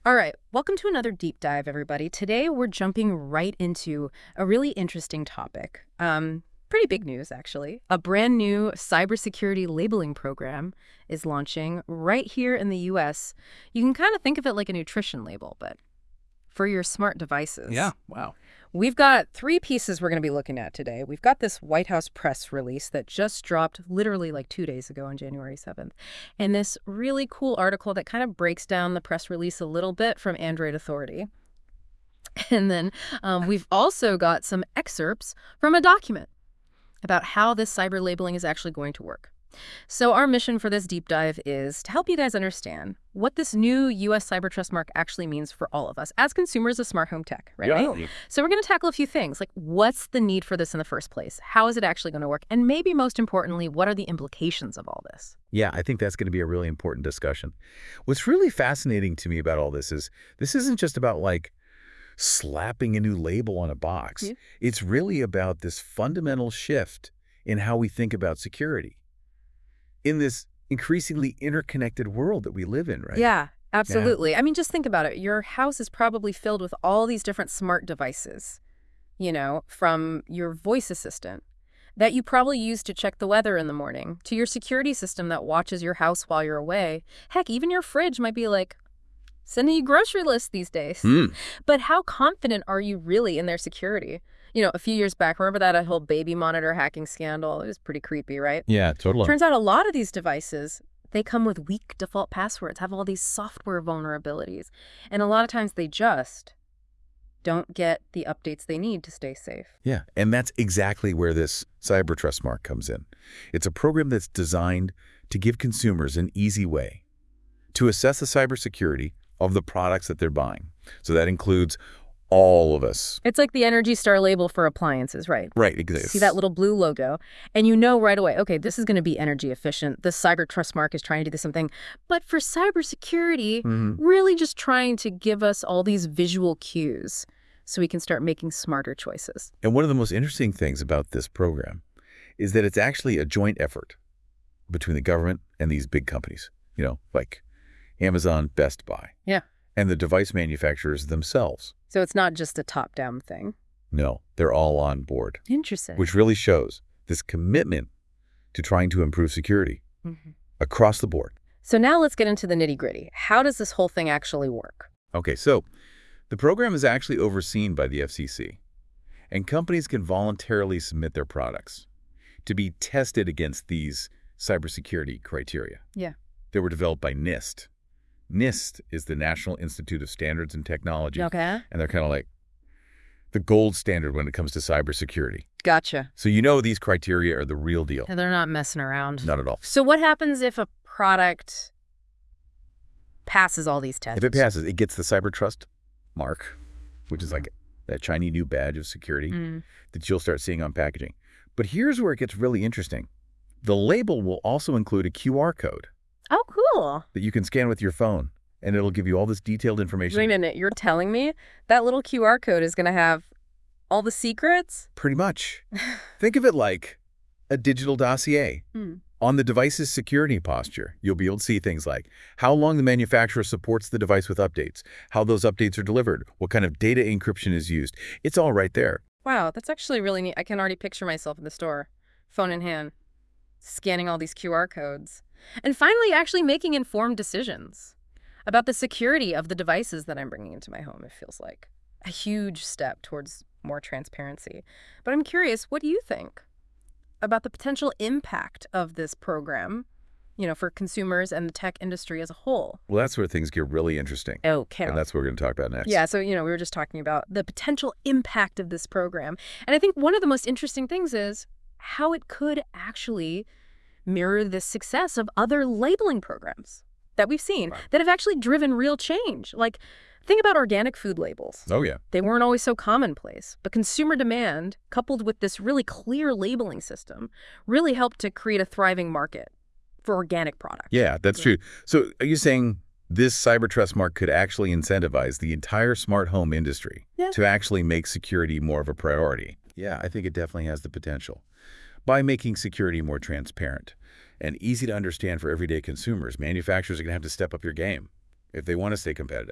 All right, welcome to another deep dive, everybody. Today we're jumping right into a really interesting topic. Pretty big news, actually. A brand new cybersecurity labeling program is launching right here in the US. You can kind of think of it like a nutrition label, but for your smart devices. Yeah, wow. We've got three pieces we're going to be looking at today. We've got this White House press release that just dropped literally like 2 days ago on January 7th. And this really cool article that kind of breaks down the press release a little bit from Android Authority. And then we've also got some excerpts from a document about how this cyber labeling is actually going to work. So our mission for this deep dive is to help you guys understand what this new U.S. Cyber Trust Mark actually means for all of us as consumers of smart home tech, right? Yeah. So we're going to tackle a few things, like what's the need for this in the first place? How is it actually going to work? And maybe most importantly, what are the implications of all this? Yeah, I think that's going to be a really important discussion. What's really fascinating to me about all this isn't just about like slapping a new label on a box. Yeah. It's really about this fundamental shift in how we think about security in this increasingly interconnected world that we live in, right? Yeah, absolutely. I mean, just think about it. Your house is probably filled with all these different smart devices, from your voice assistant that you probably use to check the weather in the morning, to your security system that watches your house while you're away. Heck, even your fridge might be like sending you grocery lists these days. But how confident are you really in their security? A few years back, remember that whole baby monitor hacking scandal? It was pretty creepy, right? Yeah, totally. Turns out a lot of these devices, they come with weak default passwords, have all these software vulnerabilities. And a lot of times they just don't get the updates they need to stay safe. Yeah, and that's exactly where this Cyber Trust Mark comes in. It's a program that's designed to give consumers an easy way to assess the cybersecurity of the products that they're buying. So that includes all of us. It's like the Energy Star label for appliances, right? Right, exactly. See that little blue logo, and you know right away, okay, this is going to be energy efficient. The Cyber Trust Mark is trying to do this something. But for cybersecurity, really just trying to give us all these visual cues so we can start making smarter choices. And one of the most interesting things about this program is that it's actually a joint effort between the government and these big companies, like Amazon, Best Buy. Yeah. And the device manufacturers themselves. So it's not just a top-down thing. No, they're all on board. Interesting. Which really shows this commitment to trying to improve security across the board. So now let's get into the nitty-gritty. How does this whole thing actually work? Okay, so the program is actually overseen by the FCC, and companies can voluntarily submit their products to be tested against these cybersecurity criteria. Yeah. They were developed by NIST. NIST is the National Institute of Standards and Technology. Okay. And they're kind of like the gold standard when it comes to cybersecurity. Gotcha. So these criteria are the real deal. And they're not messing around. Not at all. So what happens if a product passes all these tests? If it passes, it gets the Cyber Trust Mark, which is like that shiny new badge of security that you'll start seeing on packaging. But here's where it gets really interesting. The label will also include a QR code. Oh, cool. That you can scan with your phone, and it'll give you all this detailed information. Wait a minute, you're telling me that little QR code is going to have all the secrets? Pretty much. Think of it like a digital dossier. On the device's security posture, you'll be able to see things like how long the manufacturer supports the device with updates, how those updates are delivered, what kind of data encryption is used. It's all right there. Wow, that's actually really neat. I can already picture myself in the store, phone in hand, scanning all these QR codes. And finally, actually making informed decisions about the security of the devices that I'm bringing into my home, it feels like. A huge step towards more transparency. But I'm curious, what do you think about the potential impact of this program, for consumers and the tech industry as a whole? Well, that's where things get really interesting. Okay. And that's what we're going to talk about next. Yeah, so, we were just talking about the potential impact of this program. And I think one of the most interesting things is how it could actually mirror the success of other labeling programs that we've seen that have actually driven real change. Like, think about organic food labels. Oh, yeah. They weren't always so commonplace, but consumer demand, coupled with this really clear labeling system, really helped to create a thriving market for organic products. Yeah, that's true. So are you saying this Cyber Trust Mark could actually incentivize the entire smart home industry to actually make security more of a priority? Yeah, I think it definitely has the potential. By making security more transparent and easy to understand for everyday consumers, manufacturers are going to have to step up your game if they want to stay competitive.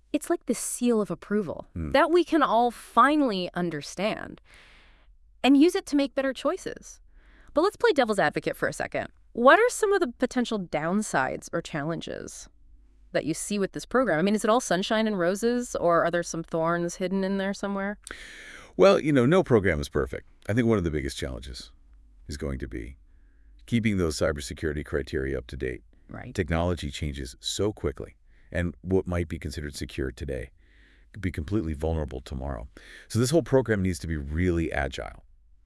It's like the seal of approval Hmm. that we can all finally understand and use it to make better choices. But let's play devil's advocate for a second. What are some of the potential downsides or challenges that you see with this program? I mean, is it all sunshine and roses, or are there some thorns hidden in there somewhere? Well, no program is perfect. I think one of the biggest challenges is going to be keeping those cybersecurity criteria up to date. Right. Technology changes so quickly, and what might be considered secure today could be completely vulnerable tomorrow. So this whole program needs to be really agile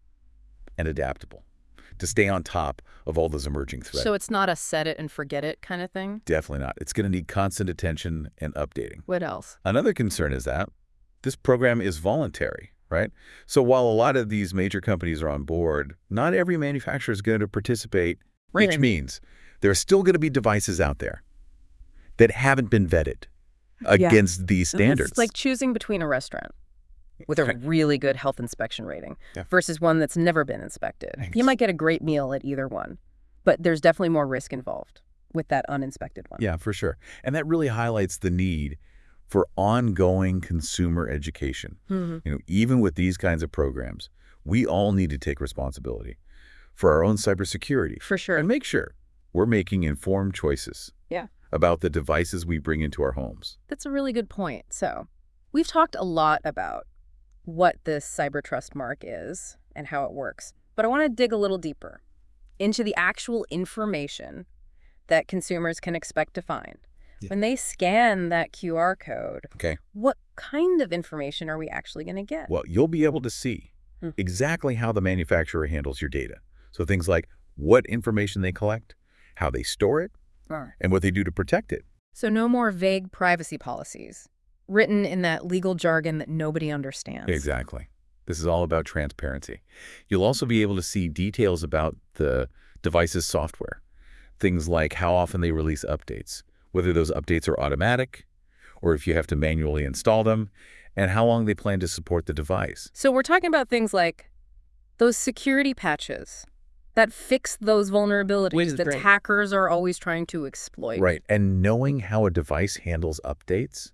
and adaptable to stay on top of all those emerging threats. So it's not a set it and forget it kind of thing? Definitely not. It's going to need constant attention and updating. What else? Another concern is that this program is voluntary, right? So while a lot of these major companies are on board, not every manufacturer is going to participate, which Really? means there are still going to be devices out there that haven't been vetted against these standards. It's like choosing between a restaurant with a really good health inspection rating Yeah. versus one that's never been inspected. Thanks. You might get a great meal at either one, but there's definitely more risk involved with that uninspected one. Yeah, for sure. And that really highlights the need for ongoing consumer education. Even with these kinds of programs, we all need to take responsibility for our own cybersecurity. For sure. And make sure we're making informed choices Yeah. about the devices we bring into our homes. That's a really good point. So we've talked a lot about what this cyber trust mark is and how it works, but I want to dig a little deeper into the actual information that consumers can expect to find. Yeah. When they scan that QR code, Okay. what kind of information are we actually going to get? Well, you'll be able to see exactly how the manufacturer handles your data. So things like what information they collect, how they store it, and what they do to protect it. So no more vague privacy policies written in that legal jargon that nobody understands. Exactly. This is all about transparency. You'll also be able to see details about the device's software. Things like how often they release updates, whether those updates are automatic or if you have to manually install them, and how long they plan to support the device. So we're talking about things like those security patches that fix those vulnerabilities that hackers are always trying to exploit. Right. And knowing how a device handles updates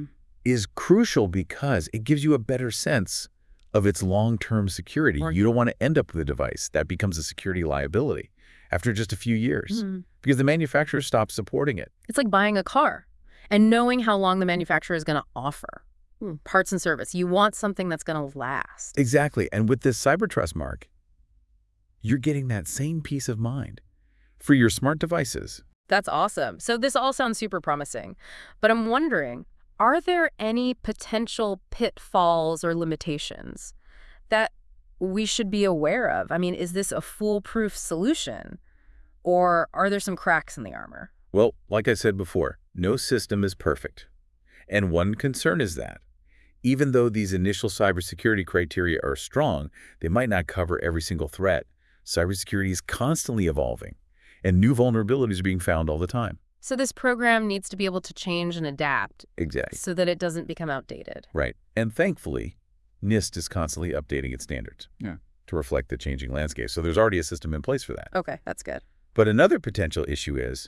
is crucial because it gives you a better sense of its long-term security. You don't want to end up with a device that becomes a security liability after just a few years because the manufacturer stops supporting it. It's like buying a car and knowing how long the manufacturer is going to offer parts and service. You want something that's going to last. Exactly. And with this CyberTrust mark, you're getting that same peace of mind for your smart devices. That's awesome. So this all sounds super promising, but I'm wondering, are there any potential pitfalls or limitations that we should be aware of? I mean, is this a foolproof solution, or are there some cracks in the armor? Well, like I said before, no system is perfect. And one concern is that even though these initial cybersecurity criteria are strong, they might not cover every single threat. Cybersecurity is constantly evolving, and new vulnerabilities are being found all the time. So this program needs to be able to change and adapt. Exactly. So that it doesn't become outdated. Right. And thankfully, NIST is constantly updating its standards to reflect the changing landscape. So there's already a system in place for that. Okay, that's good. But another potential issue is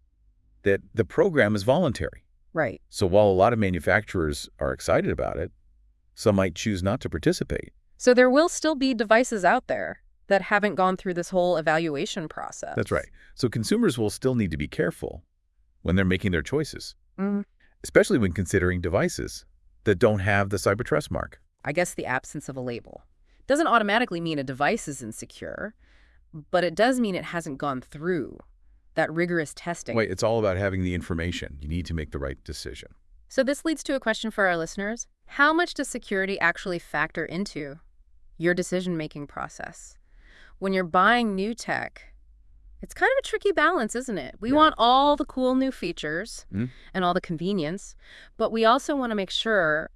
that the program is voluntary. Right. So while a lot of manufacturers are excited about it, some might choose not to participate. So there will still be devices out there that haven't gone through this whole evaluation process. That's right. So consumers will still need to be careful when they're making their choices, especially when considering devices that don't have the CyberTrust mark. I guess the absence of a label doesn't automatically mean a device is insecure, but it does mean it hasn't gone through that rigorous testing. Wait, it's all about having the information. You need to make the right decision. So this leads to a question for our listeners. How much does security actually factor into your decision-making process? When you're buying new tech, it's kind of a tricky balance, isn't it? We want all the cool new features and all the convenience, but we also want to make sure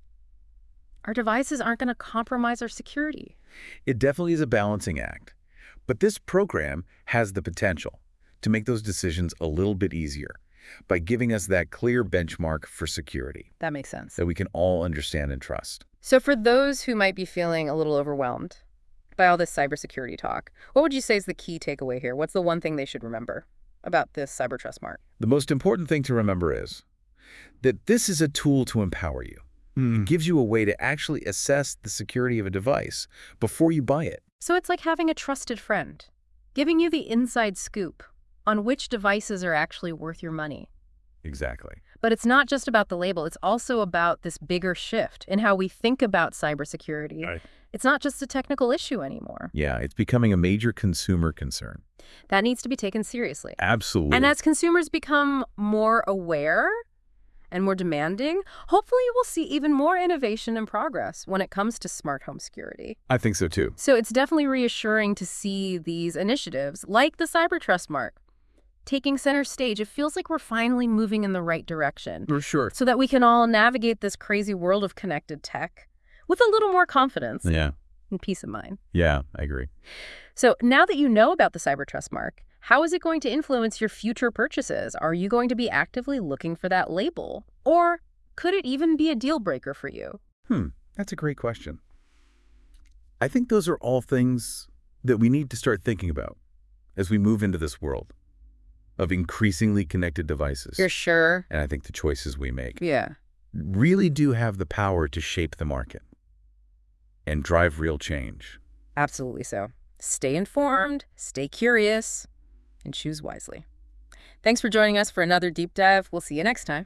our devices aren't going to compromise our security. It definitely is a balancing act, but this program has the potential to make those decisions a little bit easier by giving us that clear benchmark for security That makes sense. that we can all understand and trust. So for those who might be feeling a little overwhelmed by all this cybersecurity talk, what would you say is the key takeaway here? What's the one thing they should remember about this CyberTrust mark? The most important thing to remember is that this is a tool to empower you. It gives you a way to actually assess the security of a device before you buy it. So it's like having a trusted friend, giving you the inside scoop on which devices are actually worth your money. Exactly. But it's not just about the label. It's also about this bigger shift in how we think about cybersecurity. Right. It's not just a technical issue anymore. Yeah, it's becoming a major consumer concern. That needs to be taken seriously. Absolutely. And as consumers become more aware and more demanding, hopefully we'll see even more innovation and progress when it comes to smart home security. I think so too. So it's definitely reassuring to see these initiatives, like the CyberTrust Mark, taking center stage. It feels like we're finally moving in the right direction. For sure. So that we can all navigate this crazy world of connected tech with a little more confidence Yeah. and peace of mind. Yeah, I agree. So now that you know about the CyberTrust Mark, how is it going to influence your future purchases? Are you going to be actively looking for that label? Or could it even be a deal breaker for you? That's a great question. I think those are all things that we need to start thinking about as we move into this world of increasingly connected devices. You're sure? And I think the choices we make Yeah. really do have the power to shape the market and drive real change. Absolutely so. Stay informed, stay curious, and choose wisely. Thanks for joining us for another deep dive. We'll see you next time.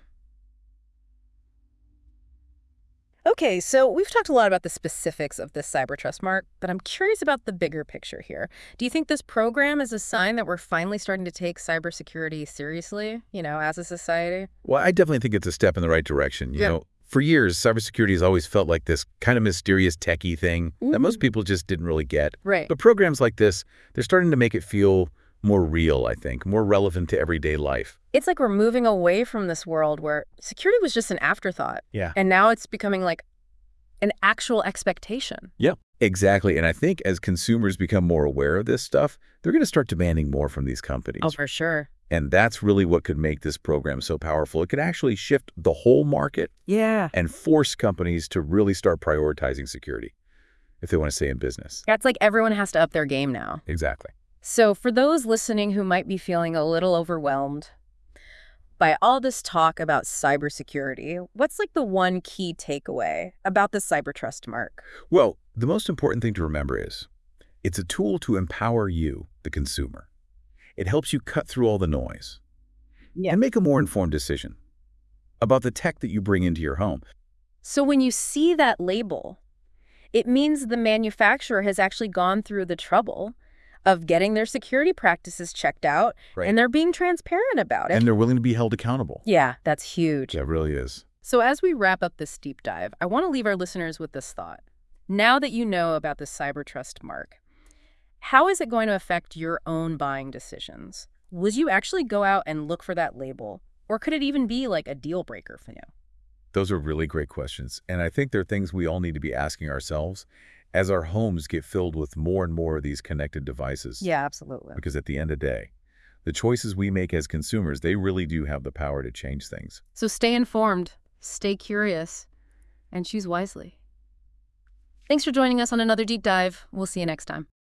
Okay, so we've talked a lot about the specifics of this CyberTrust Mark, but I'm curious about the bigger picture here. Do you think this program is a sign that we're finally starting to take cybersecurity seriously, as a society? Well, I definitely think it's a step in the right direction. Yeah. For years, cybersecurity has always felt like this kind of mysterious techie thing that most people just didn't really get. Right. But programs like this, they're starting to make it feel more real, I think, more relevant to everyday life. It's like we're moving away from this world where security was just an afterthought. Yeah. And now it's becoming like an actual expectation. Yeah, exactly. And I think as consumers become more aware of this stuff, they're going to start demanding more from these companies. Oh, for sure. And that's really what could make this program so powerful. It could actually shift the whole market Yeah. and force companies to really start prioritizing security if they want to stay in business. It's like everyone has to up their game now. Exactly. So for those listening who might be feeling a little overwhelmed by all this talk about cybersecurity, what's like the one key takeaway about the CyberTrust Mark? Well, the most important thing to remember is it's a tool to empower you, the consumer. It helps you cut through all the noise and make a more informed decision about the tech that you bring into your home. So when you see that label, it means the manufacturer has actually gone through the trouble of getting their security practices checked out, Right. and they're being transparent about it. And they're willing to be held accountable. Yeah, that's huge. Yeah, it really is. So as we wrap up this deep dive, I want to leave our listeners with this thought. Now that you know about the CyberTrust Mark, how is it going to affect your own buying decisions? Would you actually go out and look for that label? Or could it even be like a deal breaker for you? Those are really great questions. And I think they're things we all need to be asking ourselves as our homes get filled with more and more of these connected devices. Yeah, absolutely. Because at the end of the day, the choices we make as consumers, they really do have the power to change things. So stay informed, stay curious, and choose wisely. Thanks for joining us on another deep dive. We'll see you next time.